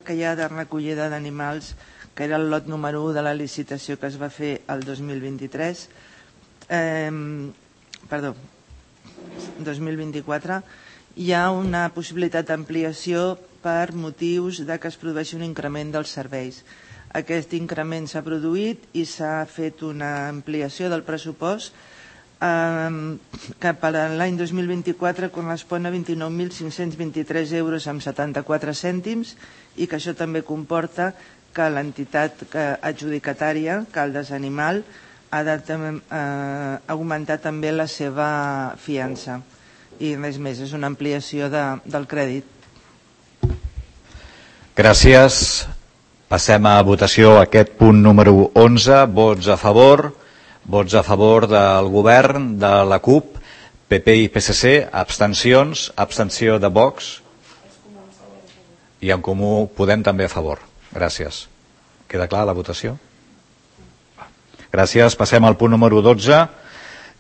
que hi ha de recollida d'animals, que era el lot número 1 de la licitació que es va fer el 2023, 2024, hi ha una possibilitat d'ampliació per motius de que es produeixi un increment dels serveis. Aquest increment s'ha produït i s'ha fet una ampliació del pressupost que per a l'any 2024 correspon a 29.523 euros amb 74 cèntims i que això també comporta que l'entitat adjudicatària, Caldes Animal, ha d'augmentar també la seva fiança. I res més, és una ampliació del crèdit. Gràcies. Passem a votació aquest punt número 11. Vots a favor. Vots a favor del govern, de la CUP, PP i PSC. Abstencions. Abstenció de Vox. I en Comú Podem també a favor. Gràcies. Queda clar la votació? Gràcies. Passem al punt número 12.